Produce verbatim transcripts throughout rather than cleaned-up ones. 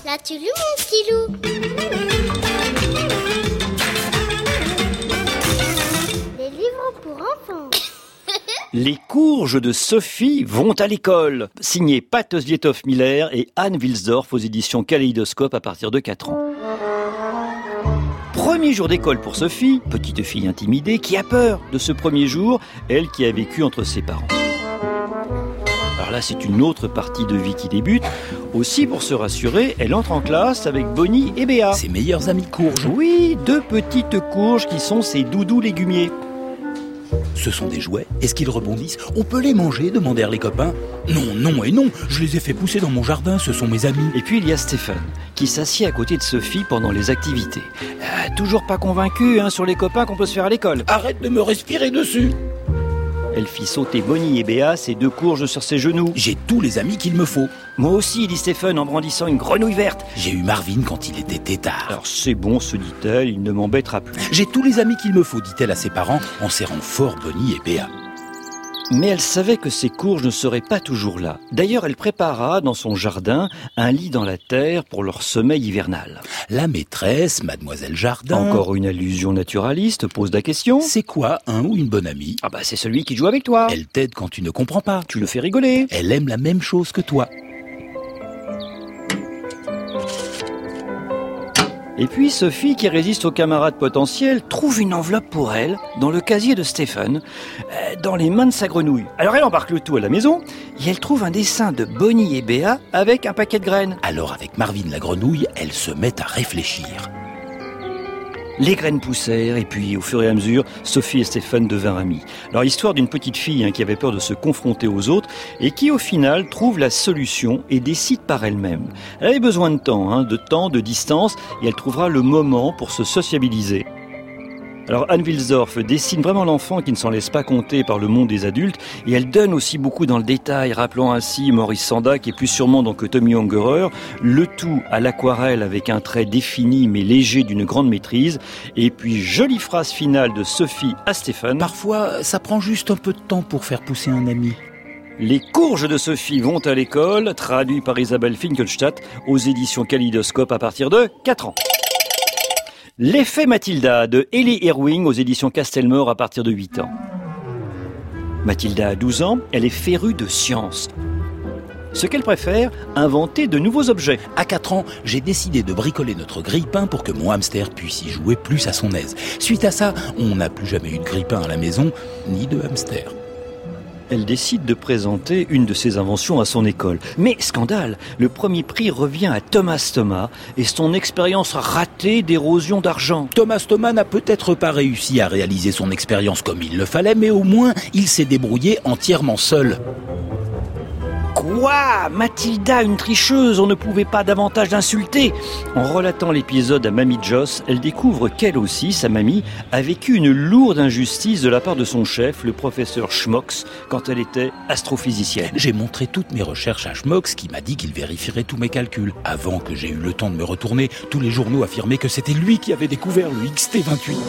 L'as-tu lu, mon petit loup? Les livres pour enfants. Les courges de Sophie vont à l'école. Signé Pat Osvietov-Miller et Anne Wilsdorf aux éditions Kaléidoscope à partir de quatre ans. Premier jour d'école pour Sophie, petite fille intimidée qui a peur de ce premier jour, elle qui a vécu entre ses parents. Alors là, c'est une autre partie de vie qui débute. Aussi, pour se rassurer, elle entre en classe avec Bonnie et Béa. Ses meilleurs amis courges. Oui, deux petites courges qui sont ses doudous légumiers. Ce sont des jouets. Est-ce qu'ils rebondissent? On peut les manger, demandèrent les copains. Non, non et non, je les ai fait pousser dans mon jardin, ce sont mes amis. Et puis il y a Stéphane, qui s'assied à côté de Sophie pendant les activités. Euh, toujours pas convaincu hein, sur les copains qu'on peut se faire à l'école. Arrête de me respirer dessus. Elle fit sauter Bonnie et Béa, ses deux courges sur ses genoux. J'ai tous les amis qu'il me faut. Moi aussi, dit Stéphane en brandissant une grenouille verte. J'ai eu Marvin quand il était tétard. Alors c'est bon, se dit-elle, il ne m'embêtera plus. J'ai tous les amis qu'il me faut, dit-elle à ses parents, en serrant fort Bonnie et Béa. Mais elle savait que ses courges ne seraient pas toujours là. D'ailleurs, elle prépara dans son jardin un lit dans la terre pour leur sommeil hivernal. La maîtresse, Mademoiselle Jardin... Encore une allusion naturaliste, pose la question. C'est quoi un ou une bonne amie? Ah bah c'est celui qui joue avec toi. Elle t'aide quand tu ne comprends pas. Tu le fais rigoler. Elle aime la même chose que toi. Et puis Sophie, qui résiste aux camarades potentiels, trouve une enveloppe pour elle dans le casier de Stéphane, euh, dans les mains de sa grenouille. Alors elle embarque le tout à la maison et elle trouve un dessin de Bonnie et Béa avec un paquet de graines. Alors avec Marvin la grenouille, elle se met à réfléchir. Les graines poussèrent et puis au fur et à mesure, Sophie et Stéphane devinrent amis. Alors histoire d'une petite fille hein, qui avait peur de se confronter aux autres et qui au final trouve la solution et décide par elle-même. Elle avait besoin de temps, hein, de temps, de distance et elle trouvera le moment pour se sociabiliser. Alors Anne Wilsdorf dessine vraiment l'enfant qui ne s'en laisse pas compter par le monde des adultes et elle donne aussi beaucoup dans le détail, rappelant ainsi Maurice Sendak et plus sûrement donc Tommy Ungerer, le tout à l'aquarelle avec un trait défini mais léger d'une grande maîtrise et puis jolie phrase finale de Sophie à Stéphane. Parfois, ça prend juste un peu de temps pour faire pousser un ami. Les courges de Sophie vont à l'école, traduit par Isabelle Finkelstadt aux éditions Kaléidoscope à partir de quatre ans. L'effet Mathilda de Ellie Irving aux éditions Castelmore à partir de huit ans. Mathilda a douze ans, elle est férue de science. Ce qu'elle préfère, inventer de nouveaux objets. À quatre ans, j'ai décidé de bricoler notre grille-pain pour que mon hamster puisse y jouer plus à son aise. Suite à ça, on n'a plus jamais eu de grille-pain à la maison, ni de hamster. Elle décide de présenter une de ses inventions à son école. Mais scandale, le premier prix revient à Thomas Thomas et son expérience ratée d'érosion d'argent. Thomas Thomas n'a peut-être pas réussi à réaliser son expérience comme il le fallait, mais au moins, il s'est débrouillé entièrement seul. Quoi ? Mathilda, une tricheuse, on ne pouvait pas davantage l'insulter. En relatant l'épisode à Mamie Joss, elle découvre qu'elle aussi, sa mamie, a vécu une lourde injustice de la part de son chef, le professeur Schmox, quand elle était astrophysicienne. J'ai montré toutes mes recherches à Schmox qui m'a dit qu'il vérifierait tous mes calculs. Avant que j'ai eu le temps de me retourner, tous les journaux affirmaient que c'était lui qui avait découvert le X T vingt-huit.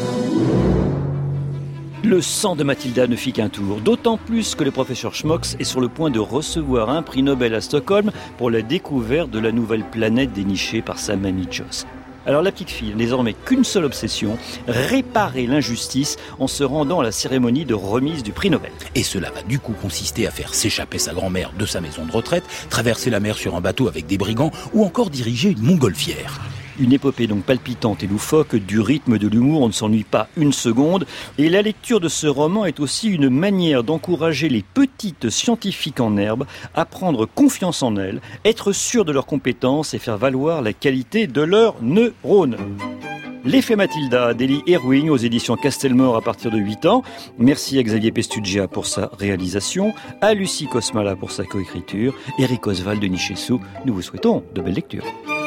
Le sang de Mathilda ne fit qu'un tour, d'autant plus que le professeur Schmox est sur le point de recevoir un prix Nobel à Stockholm pour la découverte de la nouvelle planète dénichée par sa mamie Joss. Alors la petite fille n'a désormais qu'une seule obsession, réparer l'injustice en se rendant à la cérémonie de remise du prix Nobel. Et cela va du coup consister à faire s'échapper sa grand-mère de sa maison de retraite, traverser la mer sur un bateau avec des brigands ou encore diriger une montgolfière. Une épopée donc palpitante et loufoque, du rythme, de l'humour, on ne s'ennuie pas une seconde. Et la lecture de ce roman est aussi une manière d'encourager les petites scientifiques en herbe à prendre confiance en elles, être sûres de leurs compétences et faire valoir la qualité de leurs neurones. L'effet Mathilda d'Ellie Irving aux éditions Castelmore à partir de huit ans. Merci à Xavier Pestugia pour sa réalisation, à Lucie Kosmala pour sa coécriture, Eric Oswald de Nichessou. Nous vous souhaitons de belles lectures.